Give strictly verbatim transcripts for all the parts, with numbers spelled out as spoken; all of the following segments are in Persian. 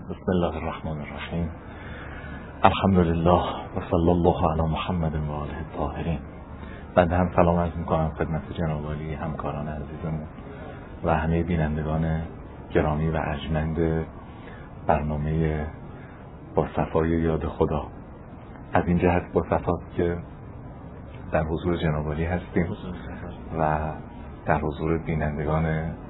بسم الله الرحمن الرحیم. الحمدلله و صلی الله علی محمد و آله الطاهرین. بنده هم سلام عرض میکنم خدمت جناب عالی، همکاران عزیزمون و همه بینندگان گرامی و ارجمند برنامه با صفای یاد خدا. از این جهت با صفا که در حضور جناب عالی هستیم و در حضور بینندگان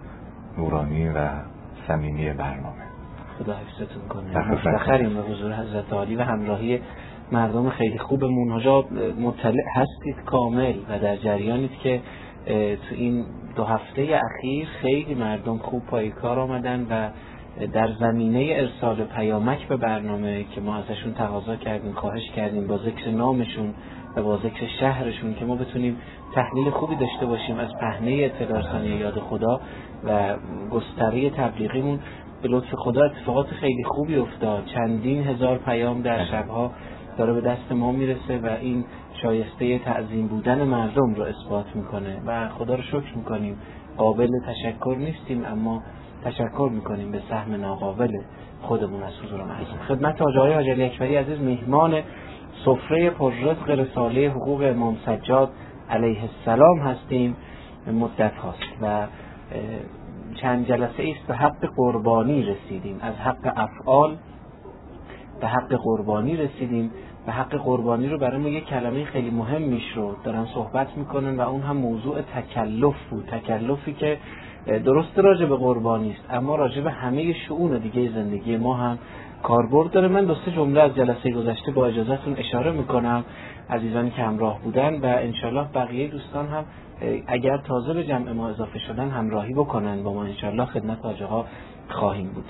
نورانی و صمیمی برنامه. خدا حفظتون کنه. مفتخریم به حضور حضرت عالی و همراهی مردم خیلی خوبمون. حاجا مطلع هستید کامل و در جریانید که تو این دو هفته اخیر خیلی مردم خوب پای کار آمدن و در زمینه ارسال پیامک به برنامه که ما ازشون تقاضا کردیم، خواهش کردیم با ذکر نامشون و با ذکر شهرشون که ما بتونیم تحلیل خوبی داشته باشیم از پهنه اطلاع رسانی یاد خدا و گستره تبلیغیمون. به لطف خدا اتفاقات خیلی خوبی افتاد. چندین هزار پیام در شبها داره به دست ما میرسه و این شایسته تعظیم بودن مردم رو اثبات میکنه و خدا رو شکر میکنیم. قابل تشکر نیستیم اما تشکر میکنیم به سهم ناقابل خودمون از حضور معصوم. خدمت حاج آقای حاجی علی اکبری عزیز مهمان سفره پررزق رساله حقوق امام سجاد علیه السلام هستیم مدت هاست و چند جلسه ایست به حق قربانی رسیدیم. از حق افعال به حق قربانی رسیدیم و حق قربانی رو برای ما یک کلمه خیلی مهمیش رو دارن صحبت میکنن و اون هم موضوع تکلف بود. تکلفی که درست راجع به قربانی است اما راجع به همه شؤون دیگه زندگی ما هم کاربرد داره. من دو سه جمله از جلسه گذشته با اجازهتون اشاره میکنم، عزیزانی که همراه بودن و انشالله بقیه دوستان هم اگر تازه به جمع ما اضافه شدن همراهی بکنن با ما. انشالله خدمت حاج آقا خواهیم بود.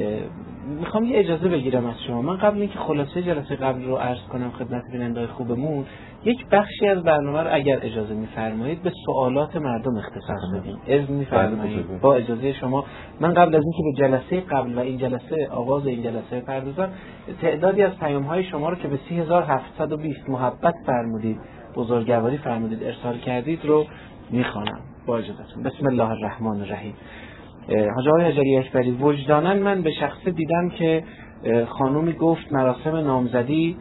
میخوام یه اجازه بگیرم از شما. من قبل اینکه خلاصه جلسه قبل رو عرض کنم خدمت بینندگان خوبمون، یک بخشی از برنامه رو اگر اجازه میفرمایید به سوالات مردم اختصاص بدیم. اذن میفرمایید؟ با اجازه شما من قبل از اینکه به جلسه قبل و این جلسه آغاز این جلسه پردازم، تعدادی از پیام‌های شما رو که به سی هزار و هفتصد و بیست محبت فرمودید، بزرگواری فرمودید، ارسال کردید رو میخوانم با اجازهتون. بسم الله الرحمن الرحیم. حاج آقای حاجی علی اکبری، وجداناً من به شخصه دیدم که خانومی گفت مراسم نامزدی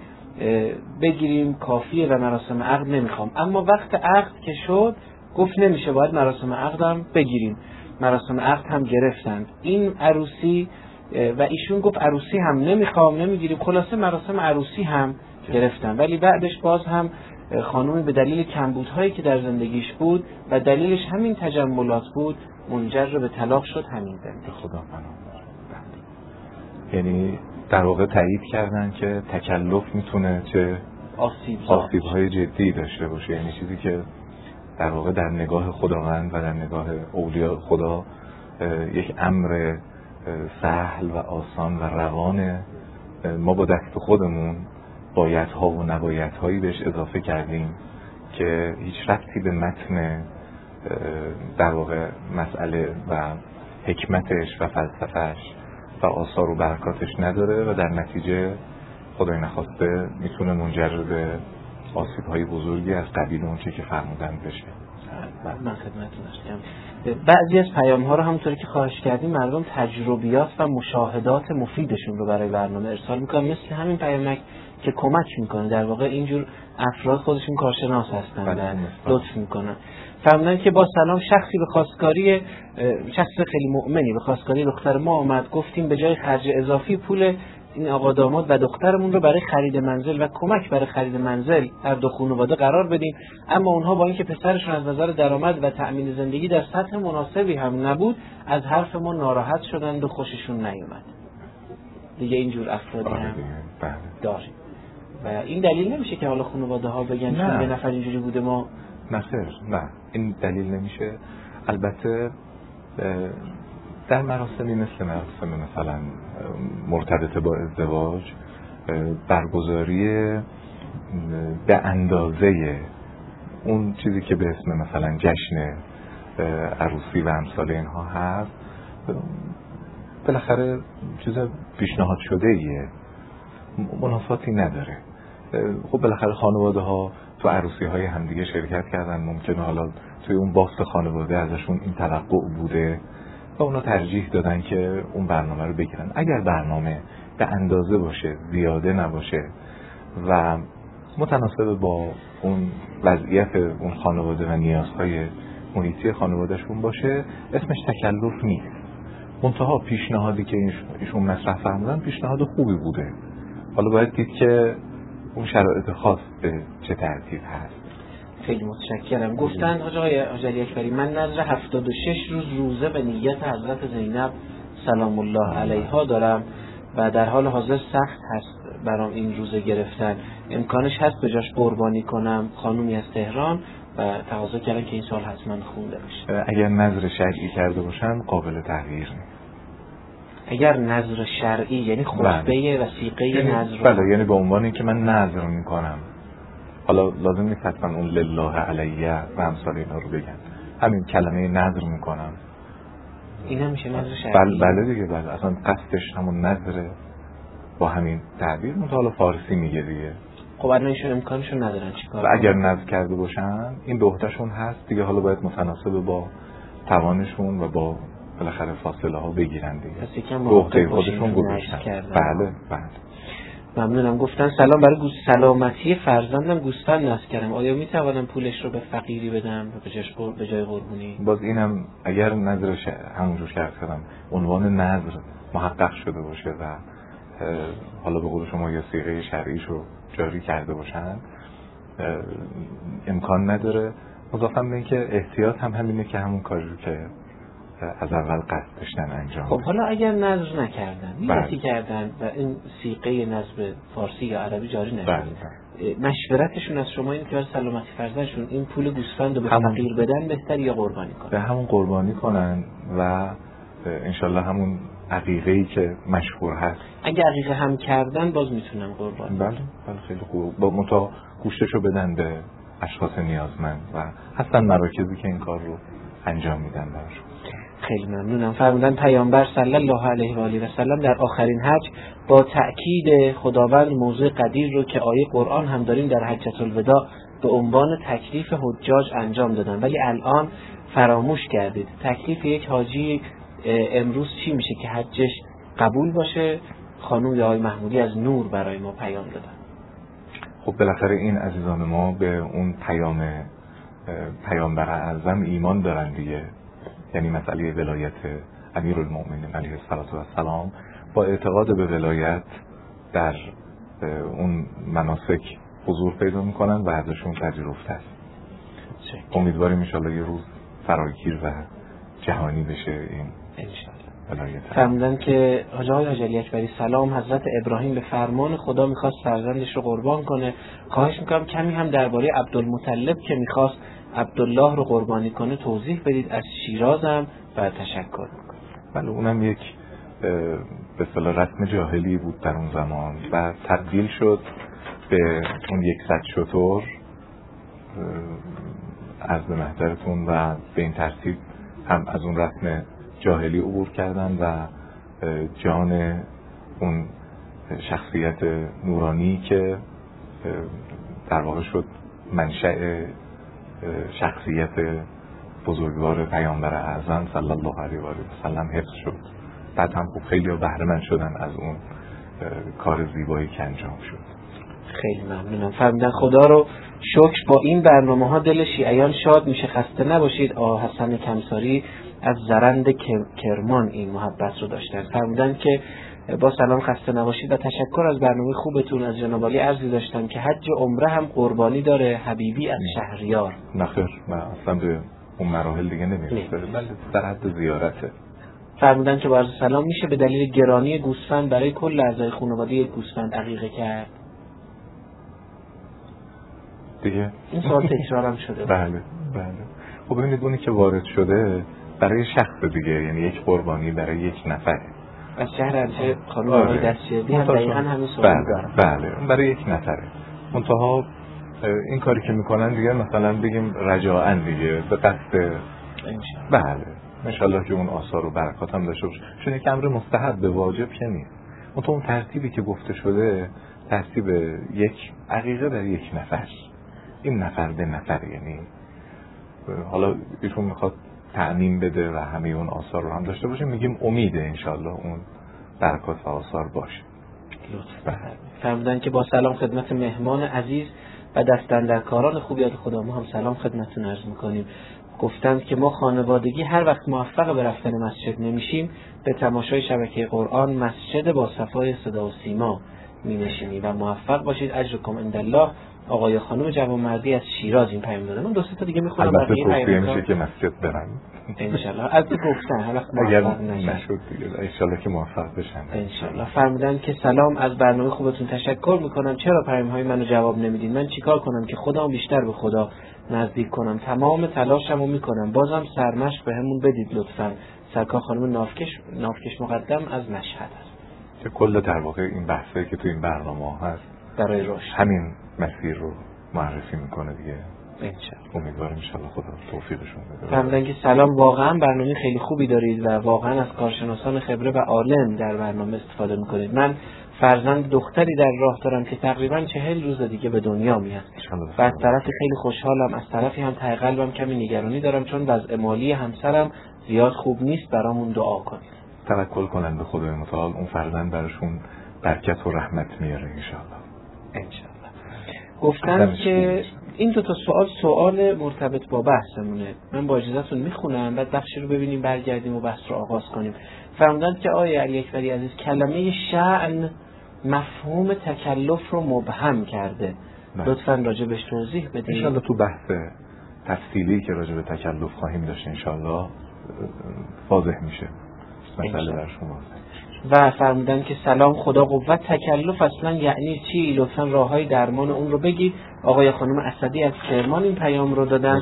بگیریم کافیه و مراسم عقد نمیخوام، اما وقت عقد که شد گفت نمیشه، باید مراسم عقدم بگیریم. مراسم عقد هم گرفتند. این عروسی و ایشون گفت عروسی هم نمیخوام نمیگیریم. خلاصه مراسم عروسی هم گرفتن، ولی بعدش باز هم خانومی به دلیل کمبودهایی که در زندگیش بود و دلیلش همین تجملات بود منجر به طلاق شد. همین زندگی. خدا پناه. یعنی در واقع تایید کردن که تکلف میتونه چه آسیب های جدی داشته باشه، یعنی چیزی که در واقع در نگاه خداوند و در نگاه اولیاء خدا یک امر سهل و آسان و روانه، ما با دست خودمون بایدها و نبایدهایی بهش اضافه کردیم که هیچ ربطی به متن در واقع مسئله و حکمتش و فلسفهش و آثار و برکاتش نداره و در نتیجه خدای نخواسته میتونه منجر به آسیب‌های بزرگی از قبیل اون چی که فرمودن بشه. من خدمتتون هستم. بعضی از پیام‌ها رو همونطوری که خواهش کردیم مردم تجربیات و مشاهدات مفیدشون رو برای برنامه ارسال میکنن، مثل همین پیامک که کمک میکنه. در واقع اینجور افراد خودشون کارشناس هستن و لطف میکنن. فرمودن که با سلام، شخصی به خواستگاری شخص خیلی مؤمنی به خواستگاری دختر ما آمد، گفتیم به جای خرج اضافی پول این آقا داماد و دخترمون رو برای خرید منزل و کمک برای خرید منزل هر دو خانواده قرار بدیم، اما اونها با اینکه پسرشون از نظر درآمد و تأمین زندگی در سطح مناسبی هم نبود از حرف ما ناراحت شدند و خوششون نیومد. دیگه اینجور افرادی هم داریم و این دلیل نمیشه که حالا خانواده ها بگن چون یه نفر اینجوری بوده ما نه خیر، نه این دلیل نمیشه. البته در مراسمی مثل مراسم مثلا مرتبط با ازدواج برگزاری به اندازه اون چیزی که به اسم مثلا جشن عروسی و امثال اینها هست بالاخره چیز پیشنهاد شده ایه، منافاتی نداره. خب بالاخره خانواده ها تو عروسی های همدیگه شرکت کردن، ممکنه حالا توی اون باست خانواده ازشون این توقع بوده و اونا ترجیح دادن که اون برنامه رو بگیرن. اگر برنامه به اندازه باشه، زیاده نباشه و متناسب با اون وضعیت اون خانواده و نیازهای محیطی خانوادهشون باشه، اسمش تکلف نیست. منتها پیشنهادی که ایشون مطرح فرمودن پیشنهاد خوبی بوده. حالا باید دید که اون شرایط خاص به چه ترتیب هست. خیلی متشکرم. گفتن آقای حاجی اکبری من نظر هفتاد و شش روز روزه به نیت حضرت زینب سلام الله علیها دارم و در حال حاضر سخت هست برام این روزه گرفتن. امکانش هست به جاش قربانی کنم؟ خانومی از تهران و تقاضا کردن که این سال حتما خونده بشه. اگر نظر شرعی کرده باشن قابل تغییر نیست. اگر نظر شرعی یعنی خطبه وثیقه یعنی نظر، بله، یعنی به عنوان اینکه من نظر میکنم، حالا لازم نیست حتما اون لله علیه و امثال اینا رو بگن، همین کلمه نظر میکنم، این هم میشه نظر شرعی. بله بله دیگه، بله اصلا قصدش همون نظره با همین تعبیر، منتها حالا فارسی میگه دیگه. خب الان ایشون امکانشون ندارن چیکار؟ اگر نظر کرده باشن این دوتاشون هست دیگه، حالا باید متناسب با توانشون و با بالاخره فاصله ها بگیرن دیگه. پس یکم مراقب خودشون گذاشتن. بله بله. ممنونم. گفتن سلام، برای گوست سلامتی فرزندم گوسفند نصب کردم، آیا میتوانم پولش رو به فقیری بدم به جاش به جای قربونی؟ باز اینم اگر نظرش همونجور که عرض کردم عنوان نظر محقق شده باشه و حالا به قول شما یا صیغه شرعیش رو جاری کرده باشن امکان نداره. مضافاً به اینکه احتیاط هم همینه که همون کاری رو که از اول قصد داشتن انجام. خب حالا اگر نظر نکردن، نیتی بله. کردن و این صیغه نظر فارسی یا عربی جاری نشد، بله. مشورتشون از شما اینه که برای سلامتی فرزندشون این پول گوسفند رو به فقیر بدن بهتر یا قربانی کنن؟ به همون قربانی کنن و انشالله همون عقیقه‌ای که مشهور هست. اگه عقیقه هم کردن باز میتونن قربانی. بله بله خیلی خوب. با متا گوشتشو بدن به اشخاص نیازمند و هستن مراکزی که این کار رو انجام میدن براشون. خیلی ممنونم. فرمودن پیامبر صلی الله علیه و آله و سلم در آخرین حج با تأکید خداوند موضوع قدیر رو که آیه قرآن هم داریم در حجة الوداع به عنوان تکلیف حجاج انجام دادن، ولی الان فراموش کردید. تکلیف یک حاجی امروز چی میشه که حجش قبول باشه؟ خانم آقای محمودی از نور برای ما پیام دادن. خب بالاخره این عزیزان ما به اون پیام پیامبر اعظم ایمان دارن دیگه، یعنی مسئله ولایت امیرالمؤمنین علیه السلام با اعتقاد به ولایت در اون مناسک حضور پیدا میکنن و ازشون پذیرفته است. امیدواریم انشالله یه روز فراگیر و جهانی بشه این ولایت. فرمودن که حاجی حاجی اکبری سلام، حضرت ابراهیم به فرمان خدا میخواست فرزندش رو قربان کنه، خواهش میکنم کمی هم درباره عبدالمطلب که میخواست عبدالله رو قربانی کنه توضیح بدید، از شیرازم و تشکر میکنم. بله اونم یک به اصطلاح رسم جاهلی بود در اون زمان و تبدیل شد به اون یک صد شتر عرض محضرتون و به این ترتیب هم از اون رسم جاهلی عبور کردن و جان اون شخصیت نورانی که در واقع شد منشأ شخصیت بزرگوار پیامبر اعظم صلی الله علیه و سلم حفظ شد. بعد هم خوب خیلی بهره مند شدن از اون کار زیبایی که انجام شد. خیلی ممنونم. فرمودن خدا رو شکر با این برنامه ها دل شیعیان شاد میشه، خسته نباشید. آقا حسن کمساری از زرند کرمان این محبت رو داشتن. فرمودن که با سلام خسته نباشید و تشکر از برنامه خوبتون. از جناب عالی عرضی داشتم که حج عمره هم قربانی داره، حبیبی از شهریار. نخیر من اصلا به اون مراحل دیگه نمیرسه، ولی در حد زیارته. فرمودن که با عرض سلام میشه به دلیل گرانی گوسفند برای کل اعضای خانواده یک گوسفند عقیقه کرد؟ دیگه این سوال تکرارم شده. بله بله. خب ببینید اونی که وارد شده برای شخص دیگه، یعنی یک قربانی برای یک نفر. از شهر ارچه خانم آقای دستشیردی هم دقیقا همین سوال دارم. بله اون برای یک نفره. منتها این کاری که میکنن دیگه مثلا بگیم رجاءً دیگه به قصد بله انشالله که اون آثار و برکات هم داشته باشه، چون یک امر مستحب به واجب که نیست. منتها اون ترتیبی که گفته شده ترتیب یک عقیقه در یک نفر، این نفر به نفر، یعنی حالا ایشون میخواد تأمین بده و همه اون آثار رو هم داشته باشیم، میگیم امیده انشالله اون برکات و آثار باشه. لطفا فرمودن که با سلام خدمت مهمان عزیز و دست‌اندرکاران خوب یاد خدا، ما هم سلام خدمتتون عرض میکنیم. گفتند که ما خانوادگی هر وقت موفق به رفتن مسجد نمیشیم، به تماشای شبکه قرآن مسجد با صفای صدا و سیما می نشینیم و موفق باشید. اجرکم عندالله. آقای خانم جوانمردی از شیراز این پیام دادن. من دو سه تا دیگه میخونم. البته توصیه میشه که مسجد برن ان شاء الله. از گفتن هر وقت اگر نشد دیگه ان شاء الله که موفق بشن ان شاء الله. فرمودن که سلام، از برنامه خوبتون تشکر میکنم. چرا پیام های منو جواب نمیدین؟ من چیکار کنم که خودم بیشتر به خدا نزدیک کنم؟ تمام تلاشمو میکنم، بازم سرمشق بهمون بدید لطفا. سرکار خانم نافکش نافکش مقدم از مشهد است. که کل در واقع این بحثی که تو این برنامه هست برای رشد همین مسیر رو معرفی میکنه دیگه. انشالله. امیدوارم انشالله خدا توفیقشون بده. فرمودن که سلام، واقعا برنامه خیلی خوبی دارید و واقعا از کارشناسان خبره و عالم در برنامه استفاده میکنید. من فرزند دختری در راه دارم که تقریبا چهل روز دیگه به دنیا میاد و از طرفی خیلی خوشحالم، از طرفی هم ته قلبم کمی نگرانی دارم چون وضع مالی همسرم زیاد خوب نیست. برامون دعا کنید. توکل کنن به خدای متعال، اون فرزند براشون برکت و رحمت میاره انشالله. انشالله. گفتن که این دو تا سوال سوال مرتبط با بحثمونه. من با اجازهتون میخونم بعد بخشی رو ببینیم برگردیم و بحث رو آغاز کنیم. فرمودن که آیه علی اکبری عزیز کلمه شأن مفهوم تکلف رو مبهم کرده. نه. لطفاً راجع بهش توضیح بدید. انشالله تو بحث تفصیلی که راجع به تکلف خواهیم داشت انشالله واضح میشه مسئله در شما. و فرمودن که سلام، خدا قوت، تکلف اصلا یعنی چی؟ لطفا راههای درمان اون رو بگید. آقای خانم اسدی از کرمان این پیام رو دادن.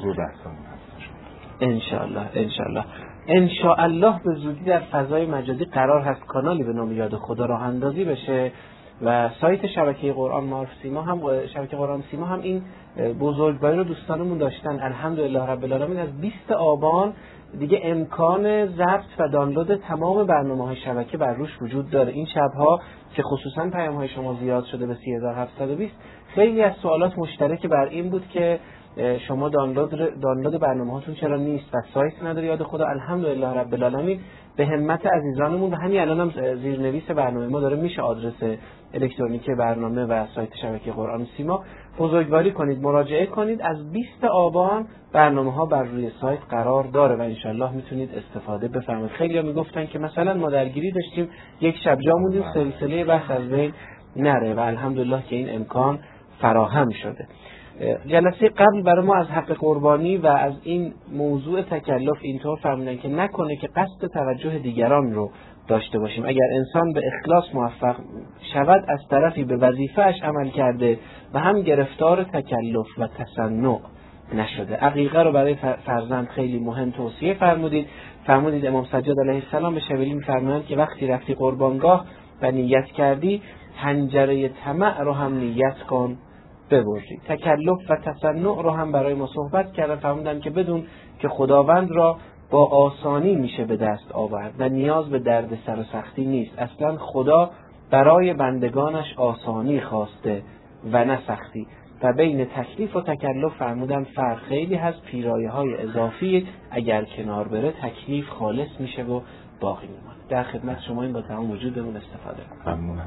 انشالله انشالله انشالله به زودی در فضای مجازی قرار هست کانالی به نام یاد خدا راه اندازی بشه و سایت شبکه قرآن معارف سیما هم شبکه قرآن سیما هم این بزرگواری رو دوستانمون داشتن. الحمدلله رب العالمین از بیست آبان دیگه امکان ضبط و دانلود تمام برنامه‌های شبکه بر روش وجود داره. این شب‌ها که خصوصا پیام‌های شما زیاد شده به سی هزار و هفتصد و بیست، خیلی از سوالات مشترک بر این بود که شما دانلود دانلود برنامه‌هاتون چرا نیست و سایت نداره یاد خدا. الحمدلله رب العالمین به همت عزیزانمون و همین الان هم زیرنویس برنامه ما داره میشه آدرس الکترونیک برنامه و سایت شبکه قرآن سیما. بزرگواری کنید، مراجعه کنید. از بیست آبان برنامه‌ها بر روی سایت قرار داره و انشالله میتونید استفاده بفرمایید. خیلی‌ها میگفتن که مثلا ما درگیری داشتیم یک شب جا موندیم سلسله بحث از بین نره و الحمدلله که این امکان فراهم شده. جلسه قبل برای ما از حق قربانی و از این موضوع تکلف اینطور فرمودن که نکنه که قصد توجه دیگران رو داشته باشیم. اگر انسان به اخلاص موفق شود از طرفی به وظیفه‌اش عمل کرده و هم گرفتار تکلف و تصنع نشده. عقیقه رو برای فرزند خیلی مهم توصیه فرمودید. فرمودید امام سجاد علیه السلام به شبیلی می‌فرمایند که وقتی رفتی قربانگاه و نیت کردی حنجره طمع رو هم نیت کن ببری. تکلف و تصنع رو هم برای ما صحبت کردن. فرمودن که بدون که خداوند را با آسانی میشه به دست آورد و نیاز به درد سر و سختی نیست. اصلا خدا برای بندگانش آسانی خواسته و نه سختی و بین تکلیف و تکلف فرمودن فرق خیلی هست. پیرایه های اضافی اگر کنار بره تکلیف خالص میشه و باقی میمونه. در خدمت شما این با تمام وجودمون استفاده کنم. ممنونم.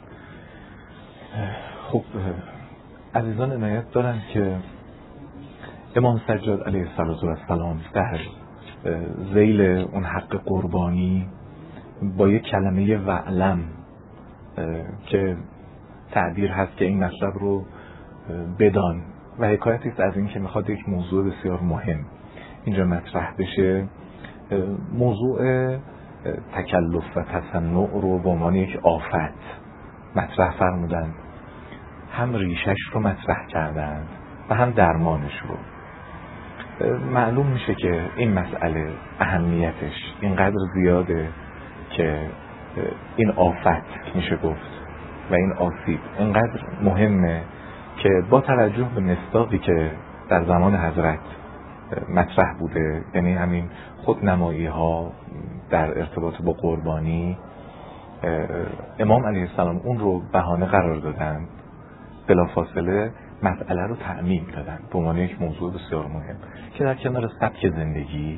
خب عزیزان عنایت دارن که امام سجاد علیه السلام در ذیل اون حق قربانی با یک کلمه وعلم که تعبیر هست که این مطلب رو بدان و حکایتی است از این که میخواد یک موضوع بسیار مهم اینجا مطرح بشه. موضوع تکلف و تصنع رو به عنوان یک آفت مطرح فرمودند، هم ریشش رو مطرح کردند و هم درمانش رو. معلوم میشه که این مسئله اهمیتش اینقدر زیاده که این آفت میشه گفت و این آسیب اینقدر مهمه که با توجه به مصداقی که در زمان حضرت مطرح بوده، یعنی همین خودنمایی ها در ارتباط با قربانی، امام علیه السلام اون رو بهانه قرار دادن، بلافاصله مسئله رو تعمیم دادن به عنوان یک موضوع بسیار مهم که در کنار سبک زندگی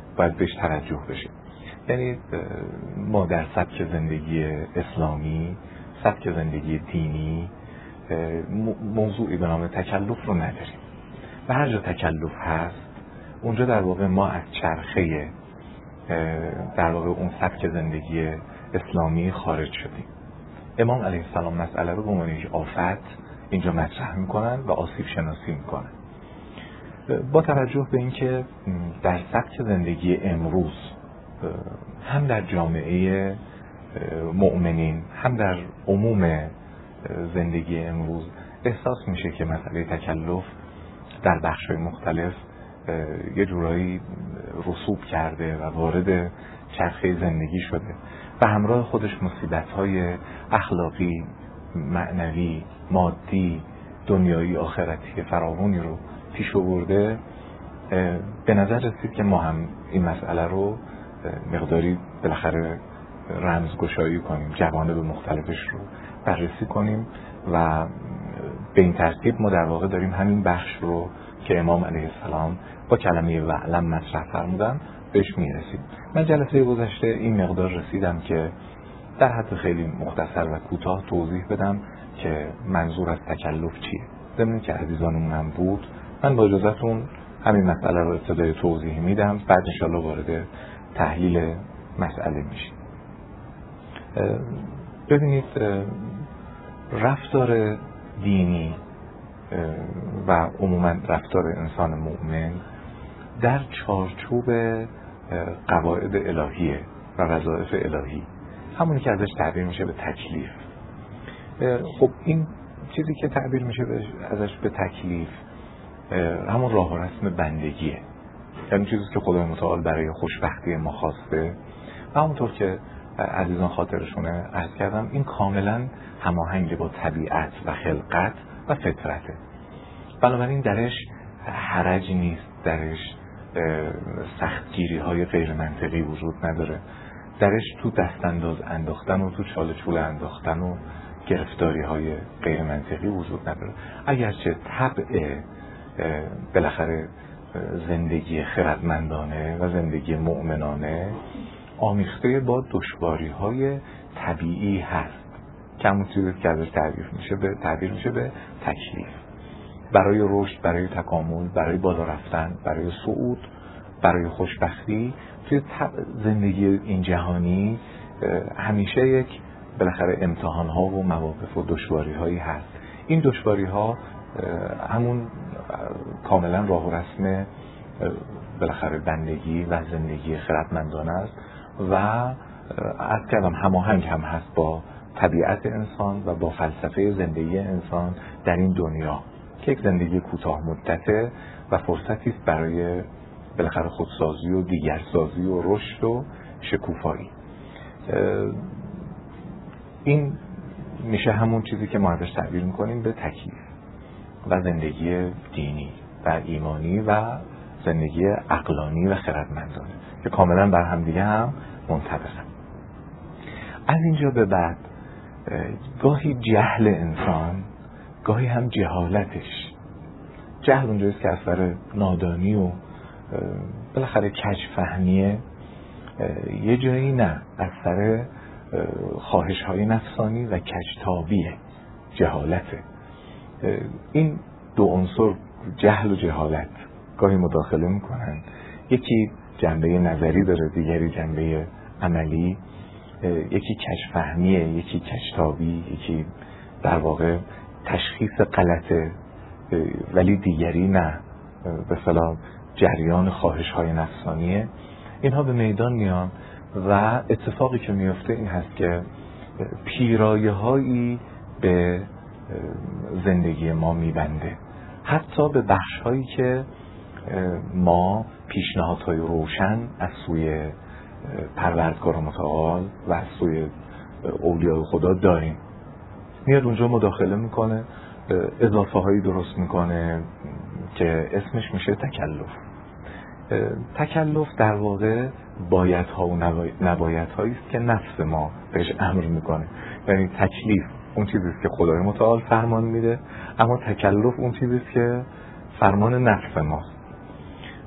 باید بهش توجه بشه. یعنی ما در سبک زندگی اسلامی، سبک زندگی دینی، موضوعی به نام تکلف رو نداریم و هر جا تکلف هست اونجا در واقع ما از چرخه در واقع اون سبک زندگی اسلامی خارج شدیم. امام علیه السلام مسئله رو به عنوان یک آفت اینجا مطرح میکنن و آسیب شناسی میکنن. با توجه به اینکه در سبک زندگی امروز هم در جامعه مؤمنین هم در عموم زندگی امروز احساس میشه که مسئله تکلف در بخش‌های مختلف یه جورایی رسوب کرده و وارد چرخه زندگی شده و همراه خودش مصیبت‌های اخلاقی، معنوی، مادی، دنیایی، آخرتی فراوانی رو پیش آورده. به نظر رسید که ما هم این مسئله رو مقداری بالاخره رمزگشایی کنیم، جوانب مختلفش رو بررسی کنیم و به این ترتیب ما در واقع داریم همین بخش رو که امام علیه السلام با کلمه وعلم مطرح فرمودن بهش میرسیم. من جلسه گذشته این مقدار رسیدم که در حد خیلی مختصر و کوتاه توضیح بدم که منظور از تکلف چیه. ضمن که عزیزانمون هم بود، من با اجازهتون همین مسئله رو ابتدای توضیح میدم، بعد انشالله وارد تحلیل مسئله میشیم. ببینید، رفتار دینی و عموما رفتار انسان مؤمن در چارچوب قواعد الهیه و وظایف الهی، همونی که ازش تعبیر میشه به تکلیف. خب این چیزی که تعبیر میشه ازش به تکلیف همون راه و رسم بندگیه، یعنی چیزی که خدای متعال برای خوشبختی ما خواسته و همونطور که عزیزان خاطرشونه عرض کردم این کاملا هماهنگ با طبیعت و خلقت و فطرته. بنابراین درش حرج نیست، درش سختگیری های غیر منطقی وجود نداره، درش تو دستانداز انداختن و تو چاله چوله انداختن و گرفتاری های غیر منطقی وجود نداره. اگرچه طبع بالاخره زندگی خردمندانه و زندگی مؤمنانه آمیخته با دشواری های طبیعی هست که همون چیزی که ازش تعبیر میشه به تعبیر میشه به تکلیف. برای رشد، برای تکامل، برای بالا رفتن، برای صعود، برای خوشبختی توی زندگی این جهانی همیشه یک بالاخره امتحان ها و مواقف و دشواری هایی هست. این دشواری ها همون کاملا راه و رسم بالاخره بندگی و زندگی خردمندانه است و از کلام هماهنگ هم هست با طبیعت انسان و با فلسفه زندگی انسان در این دنیا که یک زندگی کوتاه مدته و فرصتی است برای بالاخره خودسازی و دیگرسازی و رشد و شکوفایی. این میشه همون چیزی که ما ازش تعبیر میکنیم به تکلیف و زندگی دینی و ایمانی و زندگی عقلانی و خردمندانه که کاملا بر هم دیگه هم منطبقن. از اینجا به بعد گاهی جهل انسان، گاهی هم جهالتش. جهل اونجاست که از سر نادانی و بالاخره کج‌فهمیه، یه جایی نه، از سر خواهش های نفسانی و کجتابیه، جهالته. این دو عنصر جهل و جهالت گاهی مداخله میکنن، یکی جنبه نظری داره، دیگری جنبه عملی، یکی کج‌فهمیه، یکی کجتابی، یکی در واقع تشخیص غلطه، ولی دیگری نه، به اصطلاح جریان خواهش های نفسانیه. اینها به میدان میان و اتفاقی که میفته این هست که پیرایه هایی به زندگی ما میبنده، حتی به بخش هایی که ما پیشنهادهای روشن از سوی پروردگار متعال و از سوی اولیاء خدا داریم. میاد اونجا مداخله میکنه، اضافه هایی درست میکنه که اسمش میشه تکلف. تکلف در واقع بایدها و نبایدهایی است که نفس ما بهش امر میکنه. یعنی تکلیف اون چیزیست که خدای متعال فرمان میده، اما تکلف اون چیزیست که فرمان نفس ماست.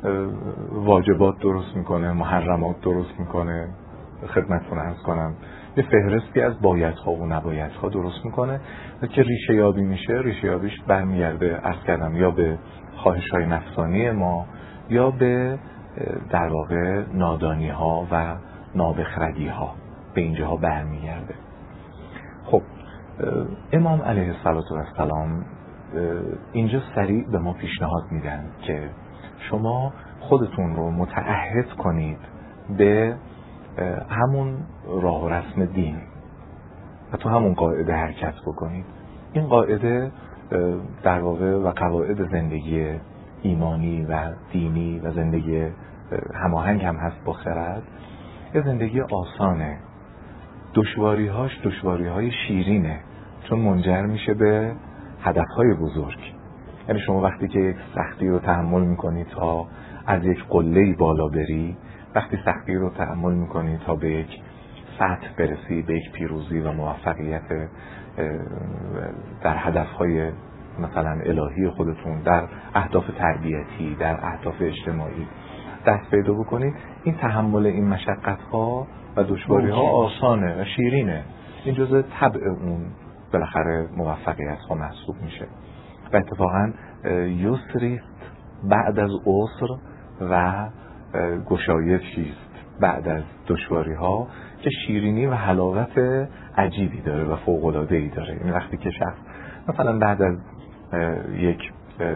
واجبات درست میکنه، محرمات درست میکنه، خدمتتون عرض کنم یه فهرستی از بایدها و نبایدها درست میکنه که ریشه یابی میشه. ریشه یابیش برمیگرده عرض کردم یا به خواهش های نفسانی ما یا به در واقع نادانی ها و نابخردی ها، به اینجاها برمیگرده. خب امام علیه السلام اینجا سریع به ما پیشنهاد میدن که شما خودتون رو متعهد کنید به همون راه و رسم دین و تو همون قاعده حرکت بکنید. این قاعده در واقع و قواعد زندگی ایمانی و دینی و زندگی هماهنگ هم هست با خرد. یه زندگی آسانه، دشواری هاش دشواری های شیرینه، چون منجر میشه به هدف های بزرگ. یعنی شما وقتی که یک سختی رو تحمل میکنید تا از یک قله‌ای بالا بری، وقتی سختی رو تحمل میکنید تا به یک سطح برسی، به یک پیروزی و موفقیت در هدفهای مثلا الهی خودتون، در اهداف تربیتی، در اهداف اجتماعی دست پیدا بکنید، این تحمل این مشقت ها و دشواری ها آسانه و شیرینه. این جزء طبع اون بالاخره موفقیت ها محسوب میشه و اتفاقا یسریست بعد از عسر و گشایش چیست بعد از دشواری ها که شیرینی و حلاوت عجیبی داره و فوق‌العاده‌ای داره. این وقتی که شخص مثلا بعد از یک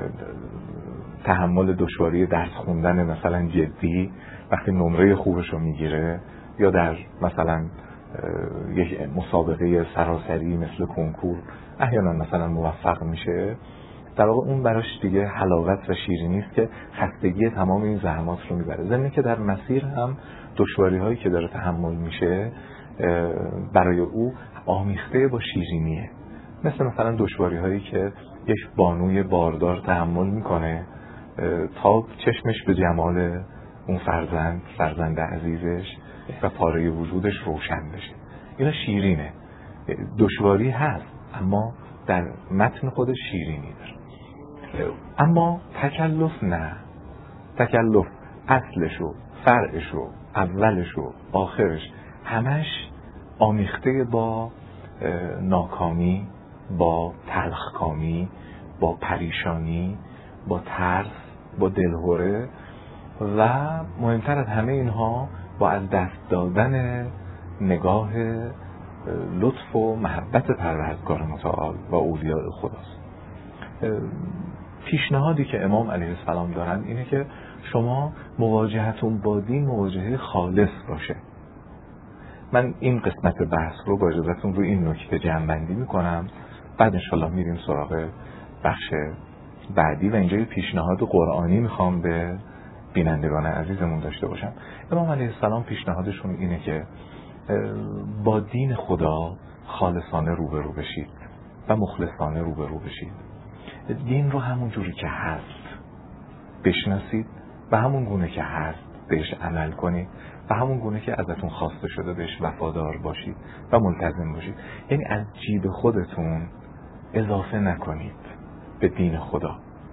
تحمل دشواری درس خوندن مثلا جدی، وقتی نمره خوبش رو میگیره یا در مثلا یک مسابقه سراسری مثل کنکور احیانا مثلا موفق میشه، در واقع اون براش دیگه حلاوت و شیرینی است که خستگی تمام این زحمات رو میبره. ضمن که در مسیر هم دشواری هایی که داره تحمل میشه برای او آمیخته با شیرینیه. مثل مثلا دشواری هایی که یک بانوی باردار تحمل میکنه تا چشمش به جمال اون فرزند فرزند عزیزش و پاره وجودش روشن بشه. اینا شیرینه. دشواری هست اما در متن خودش شیرینی داره. اما تکلف نه. تکلف اصلشو، فرعشو، اولشو، آخرش همش آمیخته با ناکامی، با تلخکامی، با پریشانی، با ترس، با دلهوره و مهمتر از همه اینها با از دست دادن نگاه لطف و محبت پروردگار متعال و اولیاء خداست. پیشنهادی که امام علیه السلام دارن اینه که شما مواجهتون با دین مواجهه خالص باشه. من این قسمت بحث رو با اجازهتون رو این نکته جمع‌بندی میکنم، بعد انشالله میریم سراغ بخش بعدی و اینجا یه پیشنهاد قرآنی میخوام به بینندگان عزیزمون داشته باشم. امام علیه السلام پیشنهادشون اینه که با دین خدا خالصانه روبرو بشید و مخلصانه روبرو بشید. دین رو همون جوری که هست بشناسید و همون گونه که هست بهش عمل کنید و همون گونه که ازتون خواسته شده بهش وفادار باشید و ملتزم باشید. یعنی از جیب خودتون اضافه نکنید به دین خدا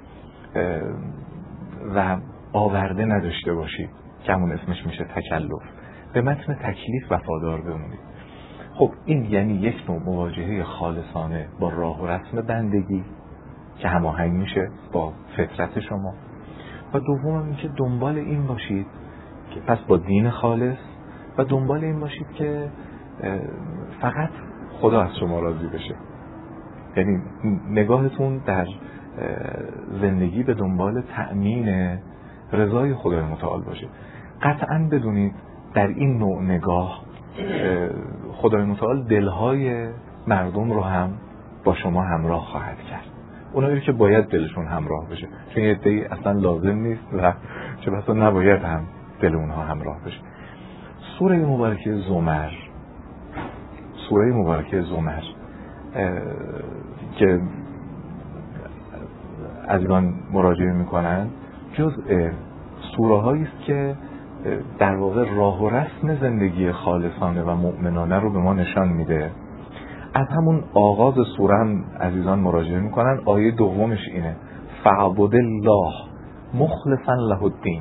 و آورده نداشته باشید که همون اسمش میشه تکلف. به متن تکلیف وفادار بمونید. خب این یعنی یک نوع مواجهه خالصانه با راه و رسم بندگی که هماهنگ میشه با فطرت شما و دوم این که دنبال این باشید که پس با دین خالص و دنبال این باشید که فقط خدا از شما راضی بشه. یعنی نگاهتون در زندگی به دنبال تأمین رضای خدای متعال باشه. قطعاً بدونید در این نوع نگاه خدای متعال دلهای مردم رو هم با شما همراه خواهد کرد. اونایی که باید دلشون همراه بشه، چون یه عده‌ای اصلا لازم نیست و چه بسا نباید هم دل اونها همراه بشه. سوره مبارکه زمر سوره مبارکه زمر که عزیزان مراجعه میکنن جزء سوره هایی است که در واقع راه و رسم زندگی خالصانه و مؤمنانه رو به ما نشان میده. از همون آغاز سوره هم عزیزان مراجعه میکنن، آیه دومش اینه: فعبد الله مخلصا له الدین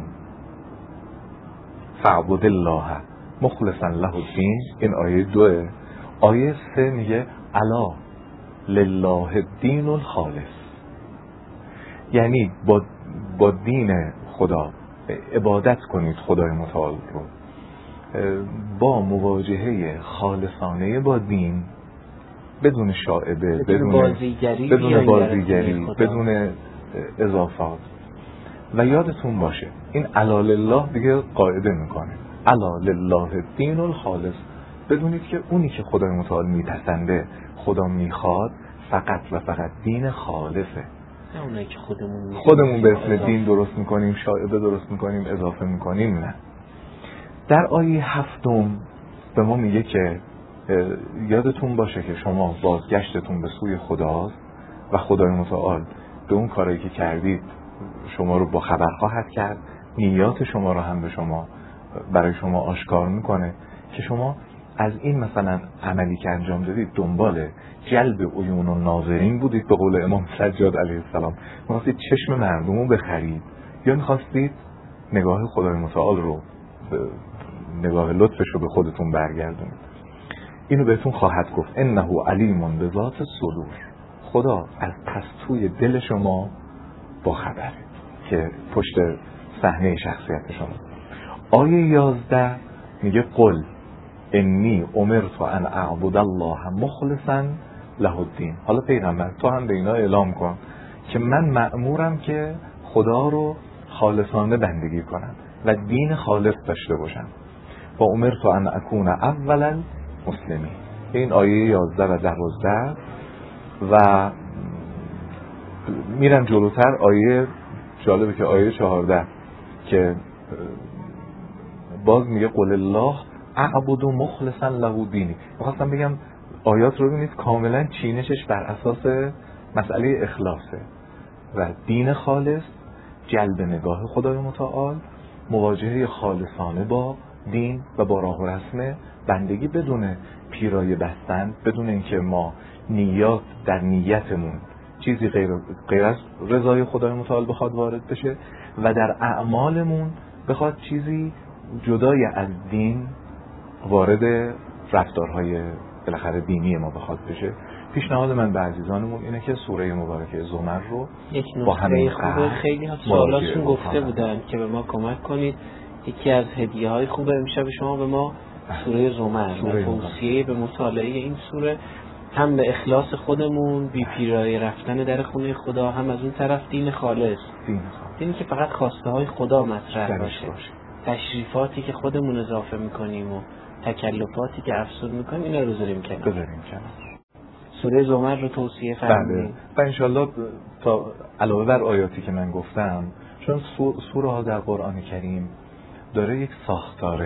فاعبد الله مخلصا له الدین. این آیه دوه. آیه سه میگه الا لله الدین الخالص، یعنی با, با دین خدا عبادت کنید خدای متعال رو، با مواجهه خالصانه با دین، بدون شائبه، بدون بازیگری، بدون بازیگری، بدون اضافات. و یادتون باشه این الا لله دیگه قاعده میکنه، الا لله الدین الخالص. بدونید که اونی که خدای متعال میپسنده، خدا میخواد، فقط و فقط دین خالصه. نه اونایی که خودمون خودمون به اسم دین درست میکنیم، شائبه درست میکنیم، اضافه میکنیم، نه. در آیه هفتم به ما میگه که یادتون باشه که شما بازگشتتون به سوی خداست و خدای متعال به اون کاری که کردید شما رو با خبر خواهد کرد، نیات شما رو هم به شما برای شما آشکار میکنه که شما از این مثلا عملی که انجام دادید دنبال جلب عیون و ناظرین بودید، به قول امام سجاد علیه السلام می‌خواستید چشم مردم رو بخرید، یا می‌خواستید نگاه خدای متعال رو، نگاه لطفش رو به خودتون برگردونید. اینو بهتون خواهد گفت انه علیم بذات الصدور. خدا از پستوی دل شما با خبره که پشت صحنه شخصیت شما. آیه یازده میگه قل انی امرت ان اعبد الله مخلصا له الدین. حالا پیغمبر تو هم به اینا اعلام کن که من مأمورم که خدا رو خالصانه بندگی کنم و دین خالص داشته باشم. و امرت ان اکون اولا مسلمی. این آیه یازده و دوازده. و میرم جلوتر، آیه جالبه که آیه چهارده که باز میگه قل الله اعبد مخلصا له دینی. میخواستم بگم آیات رو ببینید کاملا چینشش بر اساس مسئله اخلاصه و دین خالص، جلب نگاه خدای متعال، مواجهه خالصانه با دین و با راه و رسم بندگی بدون پیرایه بستن، بدون اینکه ما نیات در نیتمون چیزی غیر غیر از رضای خدای متعال بخواد وارد بشه و در اعمالمون بخواد چیزی جدای از دین وارد رفتارهای بالاخره دینی ما بخواد بشه. پیشنهاد من به عزیزانمون اینه که سوره مبارکه زمر رو با همین خوبه. خیلی ها سوالاتون گفته بودن که به ما کمک کنید. یکی از هدیه های خوبه امشب شما به ما سوره زمر و توصیه به مطالعه این سوره، هم به اخلاص خودمون، بی پیرایه رفتن در خونه خدا، هم از اون طرف دین خالص، دین خالص. دینی که فقط خواسته های خدا مطرح باشه. باشه تشریفاتی که خودمون اضافه میکنیم و تکلفاتی که افسود میکنیم اینا رو بذاریم کنار. بذاریم کنار. سوره زمر رو توصیه فرمایید. و انشالله تا علاوه بر آیاتی که من گفتم، چون سوره ها در قرآن کریم داره یک ساختار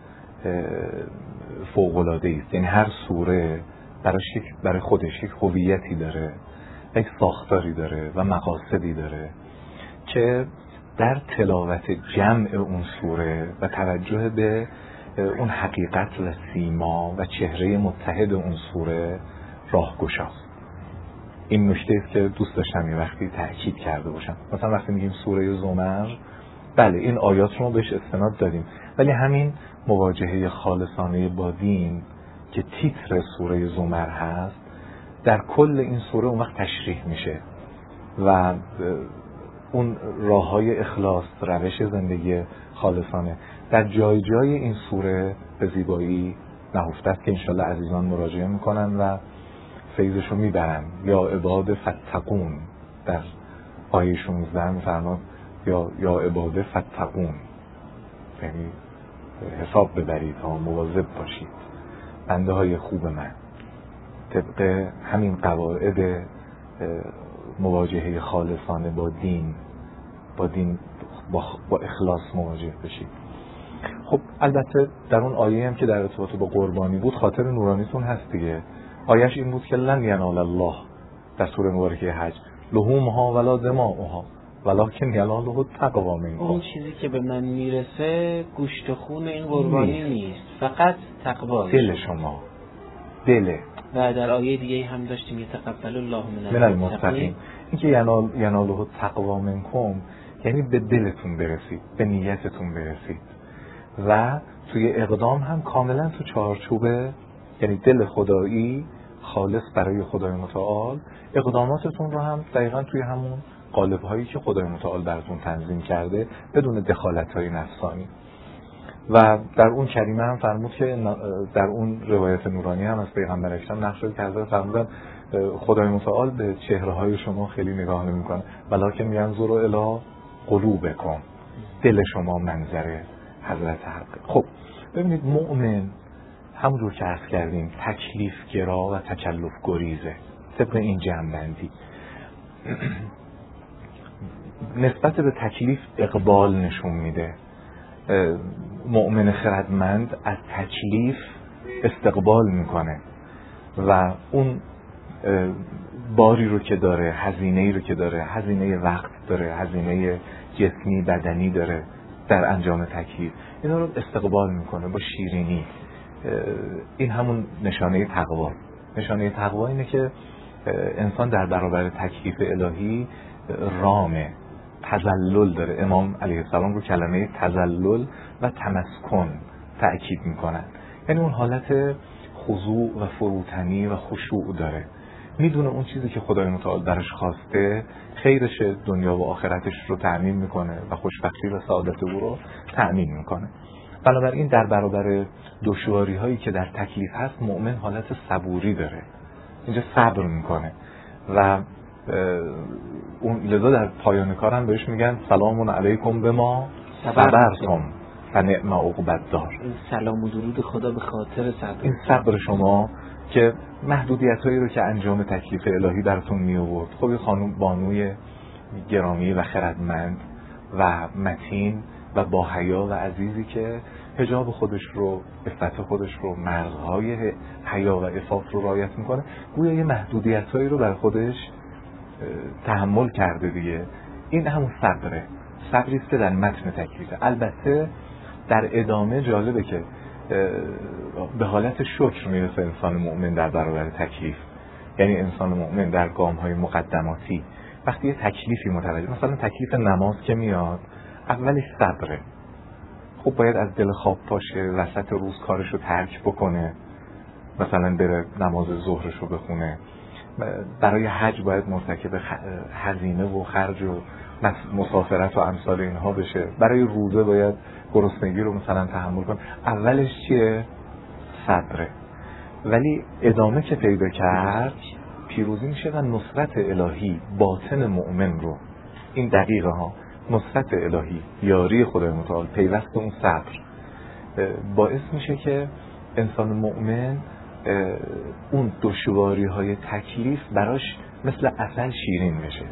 فوق‌العاده است، یعنی هر سوره برای برای خودش یک هویتی داره، یک ساختاری داره و مقاصدی داره که در تلاوت جمع اون سوره و توجه به اون حقیقت و سیما و چهره متحد اون سوره راهگشاست. این نکته است که دوست داشتم یه وقتی تأکید کرده باشم. مثلا وقتی میگیم سوره زمر، بله این آیات رو بهش استناد داریم، ولی همین مواجهه خالصانه با دین که تیتر سوره زمر هست در کل این سوره اون وقت تشریح میشه و اون راههای اخلاص، روش زندگی خالصانه در جای جای این سوره به زیبایی نهفته است که انشالله عزیزان مراجعه میکنن و فیضشو میبرن. یا عباد فتقون در آیه شانزده میفرماد یا یا عباد فتقون، یعنی حساب ببرید ها، مواظب باشید بنده های خوب من، طبق همین قواعد مواجهه خالصانه با دین با دین با, با اخلاص مواجه بشید. خب البته در اون آیه هم که در ارتباط با قربانی بود خاطر نورانیتون هست دیگه. آیهش این بود که لن ینال الله در سوره مبارکه حج لحومها ولا دماؤها ولکن یناله التقوا منکم. اون چیزی که به من میرسه گوشت و خون این قربانی نیست, نیست. فقط تقوا دل شما دل. و در آیه دیگه هم داشتیم یتقبل الله من المتقین. این که ینال یناله التقوا منکم یعنی به دلتون برسید، به نیتتون برسید و توی اقدام هم کاملا تو چارچوب، یعنی دل خدایی خالص برای خدای متعال، اقداماتتون رو هم دقیقا توی همون قالب هایی که خدای متعال براتون تنظیم کرده بدون دخالت های نفسانی. و در اون کریمه هم فرمود که در اون روایت نورانی هم از پیغمبر اکرم نقل شده که حضرت فرمودن خدای متعال به چهره های شما خیلی نگاه نمی‌کنه، ولکن ینظر الی قلوبکم، دل شما منظر حضرت حق. خب ببینید مؤمن همونجور که عرض کردیم تکلیف گرا و تکلف گریزه. طبق این جمع‌بندی نسبت به تکلیف اقبال نشون میده. مؤمن خردمند از تکلیف استقبال میکنه و اون باری رو که داره، هزینه‌ای رو که داره، هزینه وقت داره، هزینه جسمی بدنی داره در انجام تکلیف، اینا رو استقبال میکنه با شیرینی. این همون نشانه تقوا. نشانه تقوا اینه که انسان در برابر تکلیف الهی رامه، تذلل داره. امام علیه السلام رو کلمه تذلل و تمسکن تأکید میکنن، یعنی اون حالت خضوع و فروتنی و خشوع داره. میدونه اون چیزی که خدای متعال درش خواسته خیرش دنیا و آخرتش رو تأمین میکنه و خوشبختی و سعادت او رو تأمین میکنه. بنابراین در برابر دشواری هایی که در تکلیف هست مؤمن حالت صبوری داره، اینجا صبر میکنه و اون لذا در پایان کار هم بهش میگن سلام علیکم بما صبرتم فنعم عقبی الدار. سلام و درود خدا به خاطر صبر. این صبر شما که محدودیتایی رو که انجام تکلیف الهی براتون می آورد. خب خانم بانوی گرامی و خردمند و متین و با حیا و عزیزی که حجاب خودش رو، عفت خودش رو، مرزهای حیا و عفاف رو رعایت میکنه، گویا یه محدودیتایی رو بر خودش تحمل کرده دیگه. این همون صبره، صبری است که در متن تکلیفه. البته در ادامه جالبه که به حالت شکر میرسه انسان مؤمن در برابر تکلیف. یعنی انسان مؤمن در گام‌های مقدماتی وقتی یه تکلیفی متوجه، مثلا تکلیف نماز که میاد اولش صبره. خب باید از دل خواب پاشه، وسط روز کارشو ترک بکنه، مثلا بره نماز ظهرش رو بخونه. برای حج باید مرتکب هزینه و خرج و مسافرت و امثال اینها بشه. برای روزه باید گرسنگی رو مثلا تحمل کنه. اولش چیه؟ صبره. ولی ادامه که پیدا کرد پیروزی میشه و نصرت الهی باطن مؤمن رو، این دقیقه ها، نصرت الهی، یاری خدای متعال، پیوست اون صبر باعث میشه که انسان مؤمن اون دشواری های تکلیف براش مثل عسل شیرین بشه.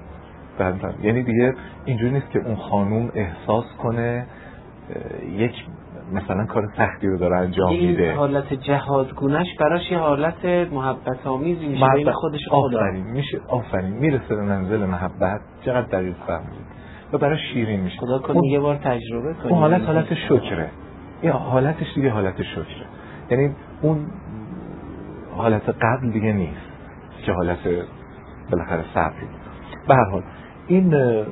یعنی دیگه اینجوری نیست که اون خانوم احساس کنه یک مثلا کار سختی رو داره انجام میده. این حالت جهادگونش براش یه حالت محبت آمیزی میشه بین خودش خدا. آفرین میشه، آفرین میرسه به منزل محبت. چقدر دقیق فهمیدید. و براش شیرین میشه. خدا کنه یه بار تجربه کنید. اون حالت حالت شکره. این حالتش دیگه حالت شکره. یعنی اون حالت قبل دیگه نیست که حالت بالاخره صبری. به هر حال این